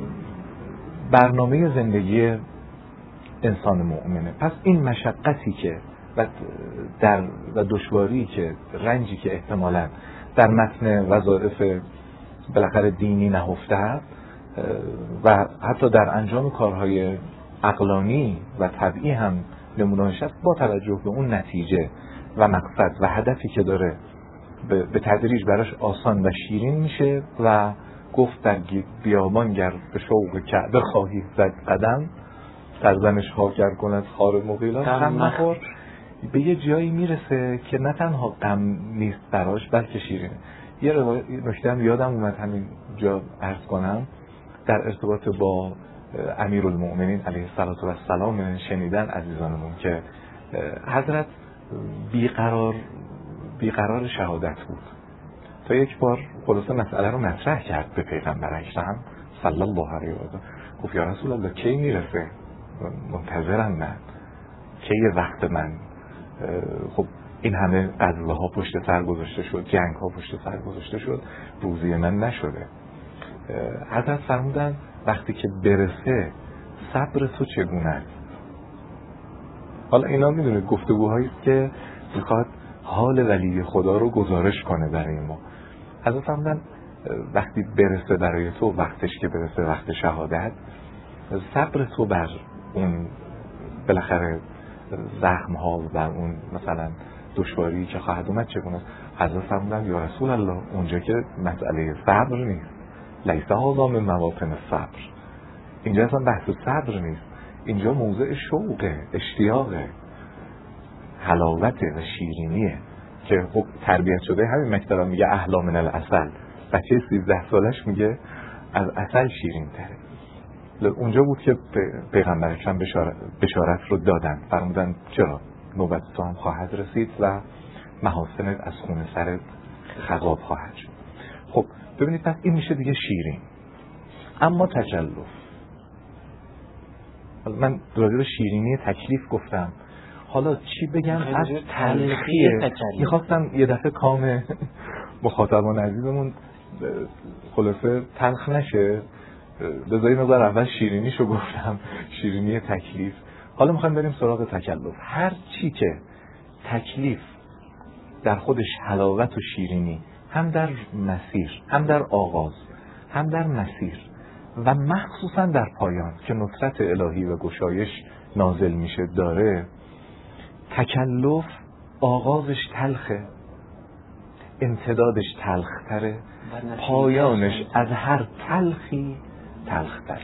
برنامه زندگی انسان مؤمنه. پس این مشقتی که و در و دشواری که، رنجی که احتمالاً در متن وظایف بالاخره دینی نهفته است و حتی در انجام کارهای عقلانی و طبیعی هم نمونه‌اش است، با توجه به اون نتیجه و مقصد و هدفی که داره به تدریج براش آسان و شیرین میشه و گفت در بیابان گر به شوق کعبه خواهی زد قدم، سرزنش ها گر کند خار مغیلات غم نخور. به یه جایی میرسه که نه تنها غم نیست براش بلکه شیرینه. یه نکته هم یادم اومد همین جا عرض کنم در ارتباط با امیرالمؤمنین علیه السلام شنیدن عزیزانمون که حضرت بیقرار بیقرار شهادت بود. تا یک بار خلاصه مسئله رو مطرح کرد به پیغمبر اکرم صلی الله علیه و آله. گفت یا رسول الله کی میرسه؟ منتظرم من، کی وقت من؟ خب این همه غزوه ها پشت سر گذاشته شد، جنگ ها پشت سر گذاشته شد، روزی من نشده. حضرت فرمودن وقتی که برسه صبر تو چگونه است. حالا اینا میدونید گفتگوهایی است که میخواد حال ولی خدا رو گزارش کنه برای ما. حضرت فرمودن وقتی برسه برای تو، وقتش که برسه، وقت شهادت، صبر تو بر اون بالاخره زخم ها و بر اون مثلا دشواری که خواهد اومد چگونه است. حضرت فرمودن یا رسول الله اونجا که مسئله صبر نیست، لیس هذا من مواطن الصبر، اینجا اصلا بحث صبر نیست، اینجا موضع شوقه، اشتیاقه، حلاوته و شیرینیه که خب تربیت شده همین مکتبا میگه احلا من العسل، بچه سیزده سالش میگه از عسل شیرین تره. اونجا بود که پیغمبر اکرم بشارت, بشارت رو دادن، فرمودن چرا نوبت تو هم خواهد رسید و محاسنت از خون سرت خضاب خواهد شد. خب ببینید پس این میشه دیگه شیرین. اما تکلف، من راجع به شیرینی تکلیف گفتم، حالا چی بگم از تلخیه. میخواستم یه دفعه کام مخاطبان عزیزمون خلاصه تلخ نشه، بذارید نظر اول شیرینیشو گفتم، شیرینی تکلیف. حالا میخوایم بریم سراغ تکلف. هر چی که تکلیف در خودش حلاوت و شیرینی، هم در مسیر، هم در آغاز، هم در مسیر و مخصوصا در پایان که نصرت الهی و گشایش نازل میشه داره، تکلف آغازش تلخه، امتدادش تلختره، پایانش از هر تلخی تلختره.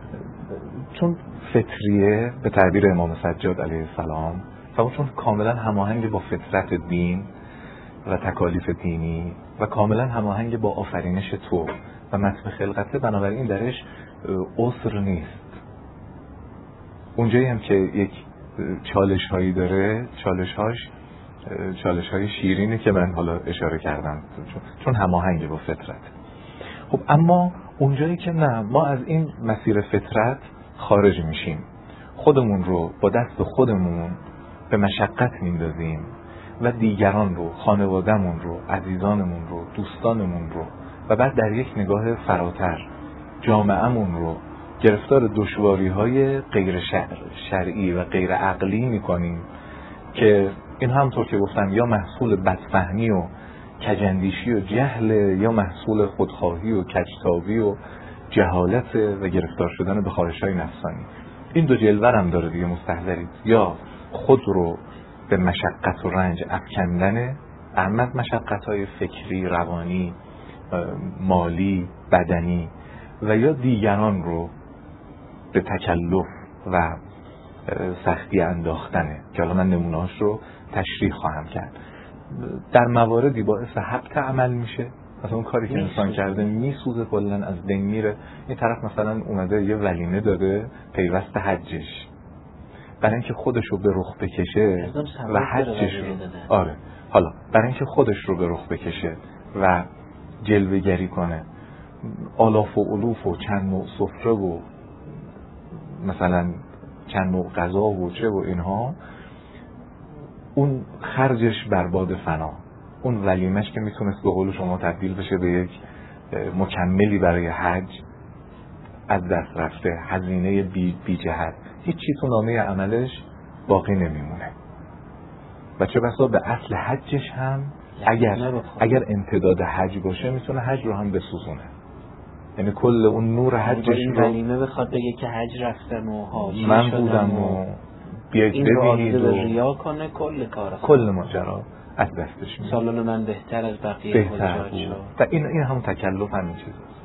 چون فطریه به تعبیر امام سجاد علیه السلام، چون کاملا هماهنگ با فطرت دین و تکالیف دینی و کاملا هماهنگ با آفرینش تو و متن خلقته، بنابراین درش عسر نیست. اونجایی هم که یک چالش هایی داره، چالش هاش چالش های شیرینی که من حالا اشاره کردم چون, چون هماهنگ با فطرت. خب اما اونجایی که نه، ما از این مسیر فطرت خارج میشیم، خودمون رو با دست خودمون به مشقت میندازیم و دیگران رو، خانوادهمون رو، عزیزانمون رو، دوستانمون رو و بعد در یک نگاه فراتر جامعهمون رو گرفتار دشواری های غیر شرعی و غیر عقلی میکنیم که این همطور که گفتم یا محصول بدفهمی و کجندیشی و جهل، یا محصول خودخواهی و کجتابی و جهالت و گرفتار شدن به خواهش‌های نفسانی. این دو جلوه هم داره دیگه، مستحضرید. یا خود رو به مشقت و رنج افکندن، اما مشقت‌های فکری، روانی، مالی، بدنی، و یا دیگران رو به تکلف و سختی انداختنه که حالا من نمونه‌هاش رو تشریح خواهم کرد. در مواردی باعث حبط عمل میشه، مثلا اون کاری که انسان کرده میسوزه، کلا از بین میره. این طرف مثلا اومده یه ولینه داده پیوست حجش، برای اینکه خودش رو به رخ بکشه و حجش رو، آره حالا برای اینکه خودش رو به رخ بکشه و جلوه گری کنه، آلاف و الوف و چند نوع سفره و مثلا چند نوع غذا و چه و اینها، اون خرجش برباد فنا، اون ولیمش که میتونست به قول شما تبدیل بشه به یک مکملی برای حج، از دست رفته، هزینه بی, بی جهت، هیچ چیز تو نامه عملش باقی نمیمونه. و چه بسا به اصل حجش هم اگر اگر امتداد حج باشه میتونه حج رو هم بسوزونه، یعنی کل اون نور حجش رو ولیمه بخواد بگه که حج رفتم و حاجی من بودم و بیاید ببینید و ریا کنه، کل کار کل ماجرا از دستش میاد. سالن من بهتر از بقیه حجاج شد. و این این هم تکلف همین چیزاست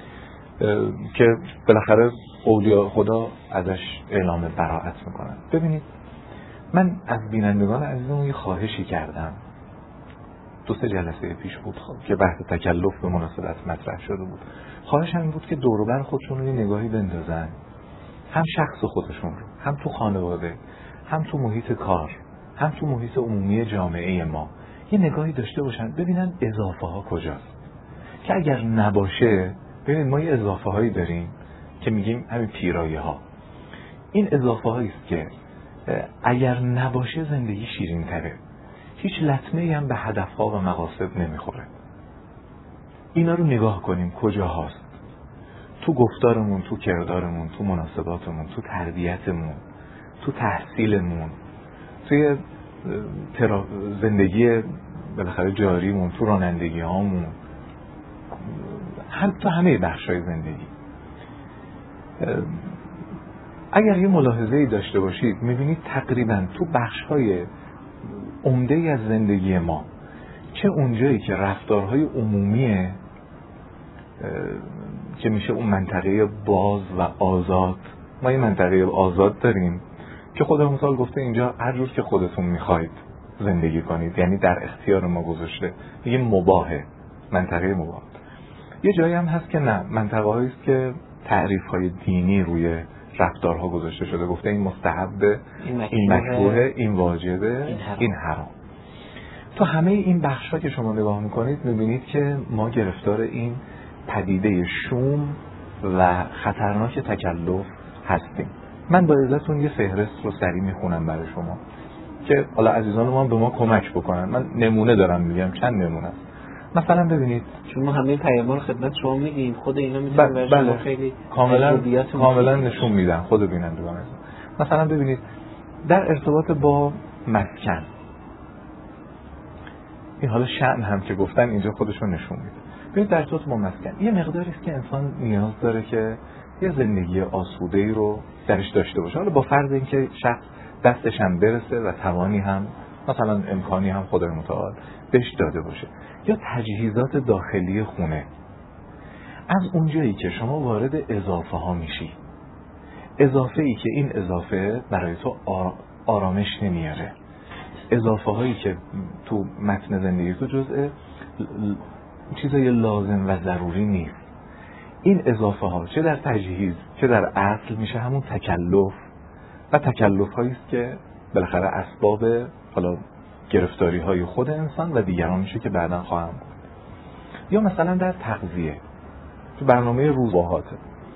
که بالاخره اولیاء خدا ازش اعلام براءت میکنن. ببینید من از بینندگان عزیزمون یه خواهشی کردم، دو سه جلسه پیش بود که بحث تکلف به مناسبت مطرح شده بود. خواهش همین بود که دور و بر خودشون رو یه نگاهی بندازن، هم شخص خودشون رو، هم تو خانواده، هم تو محیط کار، هم تو محیط عمومی جامعه ما، یه نگاهی داشته باشن ببینن اضافه ها کجاست، که اگر نباشه، ببینید ما یه اضافه هایی داریم که میگیم همین پیرایه ها. این اضافه هایی است که اگر نباشه زندگی شیرین تره، هیچ لطمه‌ای هم به هدفها و مقاصد نمیخوره. اینا رو نگاه کنیم کجا هست. تو گفتارمون، تو کردارمون، تو مناسباتمون، تو تربیتمون، تو تحصیلمون، توی ترا... زندگی بالاخره جاریمون، تو رانندگی هامون، هم تو همه بخشای زندگی. اگر یه ملاحظه‌ای داشته باشید می‌بینید تقریباً تو بخش‌های عمده‌ای از زندگی ما، چه اونجایی که رفتارهای عمومیه که میشه اون منطقه باز و آزاد، ما یه منطقه آزاد داریم که خدا مثال گفته اینجا هر جور که خودتون میخواید زندگی کنید، یعنی در اختیار ما گذاشته، یه مباهه، منطقه مباه. یه جایی هم هست که نه، منطقه هایی است که تعریف های دینی روی رفتارها گذاشته شده، گفته این مستحبه، این مکروه، این واجبه، این حرام. این حرام. تو همه این بخش ها که شما نگاه میکنید میبینید که ما گرفتار این پدیده شوم و خطرناک تکلف هستیم. من با عزتون یه فهرست رو سریع میخونم برای شما که حالا عزیزان ما به ما کمک بکنن. من نمونه دارم میگم، چند نمونه است. مثلا ببینید، چون ما همه پیام رو خدمت شما میگیم، خود اینا میتونه برای شما خیلی کاملا کاملا نشون میدن خود بیننده. مثلا ببینید در ارتباط با مسکن، این حالا شأن هم که گفتن اینجا خودشون نشون میده. ببینید در ارتباط با مسکن یه مقداری است که انسان نیاز داره که یه زندگی آسوده‌ای رو درش داشته باشه، حالا با فرض اینکه شخص دستش هم برسه و توانی هم مثلا امکانی هم خدای متعال بهش داده باشه. یا تجهیزات داخلی خونه، از اونجایی که شما وارد اضافه ها میشی، اضافه ای که این اضافه برای تو آرامش نمیاره، اضافه هایی که تو متن زندگی تو جزء چیزای لازم و ضروری نیست، این اضافه ها چه در تجهیز چه در اصل میشه همون تکلف و تکلف هایی است که بالاخره اسباب حالا گرفتاری های خود انسان و دیگران میشه که بعداً خواهم بود. یا مثلا در تغذیه، تو برنامه روزاهاته،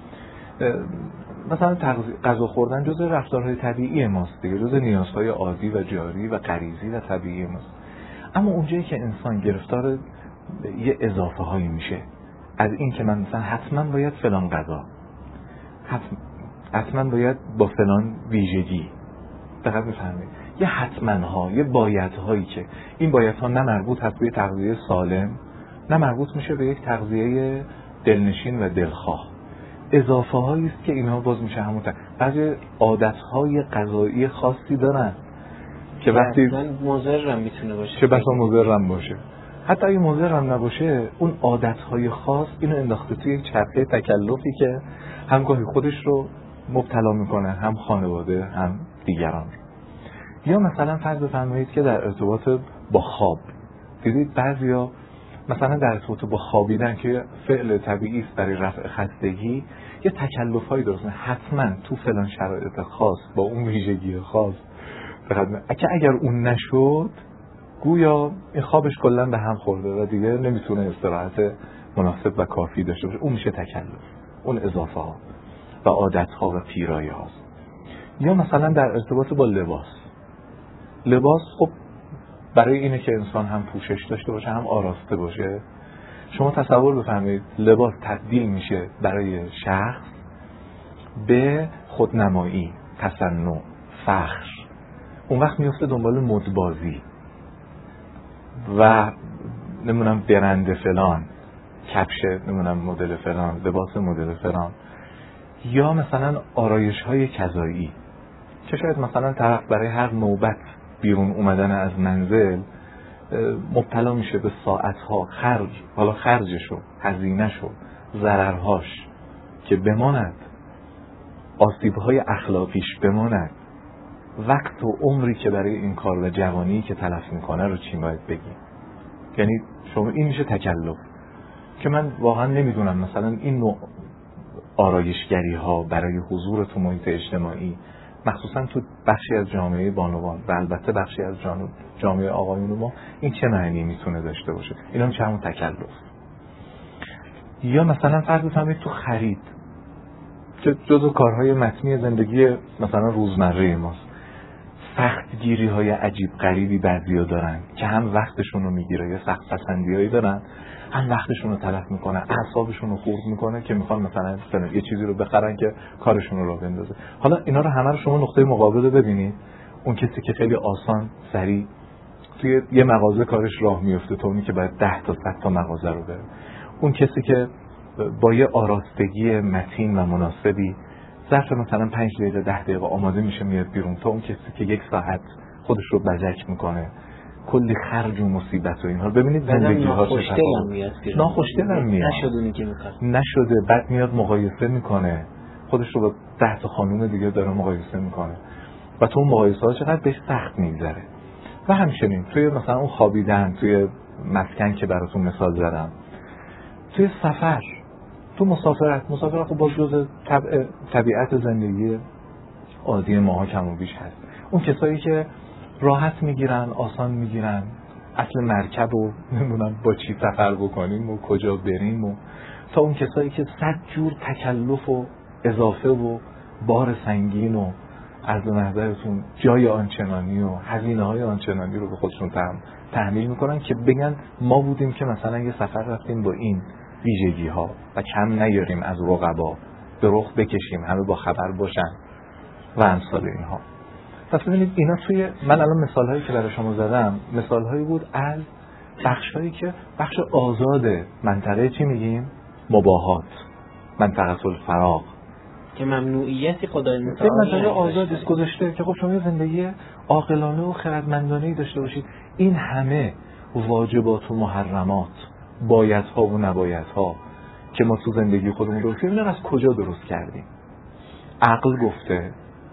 مثلا تغذیه، غذا خوردن جزء رفتارهای طبیعی ماست دیگه، جزء نیازهای عادی و جاری و غریزی و طبیعی ماست. اما اونجایی که انسان گرفتار یه اضافه هایی میشه، از این که من مثلا حتما باید فلان غذا، حتما, حتما باید با فلان ویژگی، دقیق بفهمید، یه حتما ها، یه باید هایی که این باید ها نه مربوط هست به تغذیه سالم، نه مربوط میشه به یک تغذیه دلنشین و دلخواه. اضافه هایی است که اینها باز میشه همون تغذیه. بعضی عادت های غذایی خاصی دارن که وقتی مضر هم میتونه باشه، چه بسا مضر هم باشه، حتی اگه مضر هم نباشه، اون عادت های خاص اینو انداخته توی یک چرخه تکلفی که هم گاهی خودش رو مبتلا میکنه، هم خانواده، هم دیگران. یا مثلا فرض بفرمایید که در ارتباط با خواب، دیدید بعضیا مثلا در ارتباط با خوابیدن که فعل طبیعی است برای رفع خستگی، یه تکلف‌هایی درست می‌کنه، حتما تو فلان شرایط خاص با اون ویژگی خاص فقط اگه اگر اون نشد گویا این خوابش کلا به هم خورده و دیگه نمیتونه استراحت مناسب و کافی داشته باشه. اون میشه تکلف، اون اضافه ها و عادت ها و پیرایه هاست. یا مثلا در ارتباط با لباس، لباس خب برای اینه که انسان هم پوشش داشته باشه هم آراسته باشه. شما تصور بفرمایید لباس تبدیل میشه برای شخص به خودنمایی، تصنع، فخر، اون وقت میفته دنبال مدبازی و نمونم برند فلان، کفش نمونم مدل فلان، لباس مدل فلان. یا مثلا آرایش های کذایی که شاید مثلا طرف برای هر نوبت بیرون اومدن از منزل مبتلا میشه به ساعتها خرج، حالا خرجشو، هزینهشو، ضررهاش که بماند، آسیبهای اخلاقیش بماند، وقت و عمری که برای این کار و جوانی که تلف میکنه رو چی باید بگیم. یعنی شما این میشه تکلف که من واقعا نمیدونم مثلا این نوع آرایشگری ها برای حضور تو محیط اجتماعی، مخصوصا تو بخشی از جامعه بانوان و البته بخشی از جامعه آقایون ما، این چه معنی میتونه داشته باشه؟ اینا میشه همون تکلف. یا مثلا فرض بفرمایید تو خرید که جزو کارهای متنی زندگی مثلا روزمره ماست، سختگیری های عجیب غریبی بعضیا دارن که هم وقتشون رو میگیره، یا سخت پسندی هایی دارن، هم وقتشون رو تلف میکنه، اعصابشون رو خورد میکنه که میخوان مثلا یه چیزی رو بخرن که کارشون رو راه بندازه. حالا اینا رو همه رو شما نقطه مقابل ببینید. اون کسی که خیلی آسان سریع توی یه مغازه کارش راه میفته تا اونی که باید ده تا صد تا مغازه رو بره. اون کسی که با یه آراستگی متین و مناسبی ظرف مثلا پنج دقیقه ده دقیقه آماده میشه میاد بیرون، تا اون کسی که یک ساعت خودش رو بجک میکنه، کلی خرج و مصیبت و اینها. ببینید زندگی ها چه تفاوته. ناخوشدلم میاد، نشده اونی که میخواد، نشده، بعد میاد مقایسه میکنه خودش رو با ده تا خانوم دیگه داره مقایسه میکنه و تو اون مقایسه ها چقدر بهش سخت میگذره. و همچنین توی مثلا اون خوابیدن، توی مسکن که براتون مثال زدم، توی سفر، تو مسافرت مسافرت خب با جزء طبع طبیعت زندگی عادی ماها کم و بیش هست. اون کسایی که راحت میگیرن، آسان میگیرن، اصل مرکب رو نمیدونم با چی سفر بکنیم و کجا بریم، و تا اون کسایی که صد جور تکلف و اضافه و بار سنگین و عرض نظرتون جای آنچنانی و هزینه های آنچنانی رو به خودشون تحمیل میکنن که بگن ما بودیم که مثلا یه سفر رفتیم با این ویژگی ها و کم نیاریم از رقبا، به رخ بکشیم، همه با خبر باشن و امثال اینها. پس ببینید اینا توی من الان مثال هایی که برای شما زدم مثال هایی بود از بخش هایی که بخش آزاد منطقه چی میگیم؟ مباحات، منطقه الفراغ، که ممنوعیتی خدای متعال منطقه آزاد است گذاشته که خب شما زندگی عاقلانه و خردمندانه‌ای داشته باشید. این همه واجبات و محرمات، بایدها و نبایدها که ما تو زندگی خودمون درست کردیم، از کجا درست کردیم؟ عقل گفته،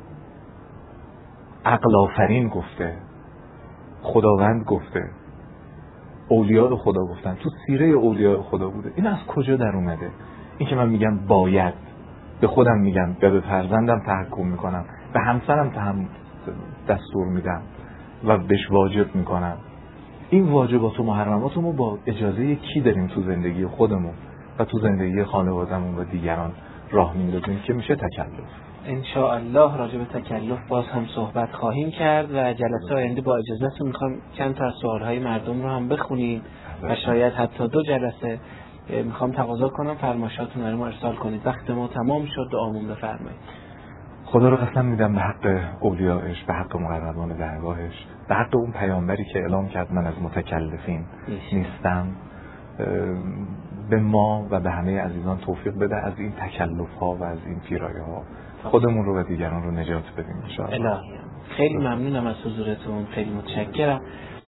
عقل آفرین گفته، خداوند گفته، اولیاء خدا گفتن، تو سیره اولیاء خدا بوده. این از کجا در اومده؟ این که من میگم باید، به خودم میگم، به فرزندم تحکم میکنم، به همسرم تهم دستور میدم و بهش واجب میکنم. این واجبات و محرمات رو ما با اجازه کی داریم تو زندگی خودمون و تو زندگی خانواده‌مون و دیگران راه میندازیم که میشه تکلف. ان شاء الله راجع به تکلف باز هم صحبت خواهیم کرد و جلسه آینده با اجازهتون میخوام چند تا از سوالهای مردم رو هم بخونیم و شاید حتی دو جلسه. میخوام تقاضا کنم فرمایشاتون رو ما ارسال کنید. وقت ما تمام شد، دعامون بفرمایید. خدا رو قسم میدم به حق اولیاءش، به حق مقربان درگاهش، به حق اون پیامبری که اعلام کرد من از متکلفین نیستم، به ما و به همه عزیزان توفیق بده از این تکلف ها و از این پیرایه ها خودمون رو و دیگران رو نجات بدیم ان شاء الله. خیلی ممنونم از حضورتون، خیلی متشکرم.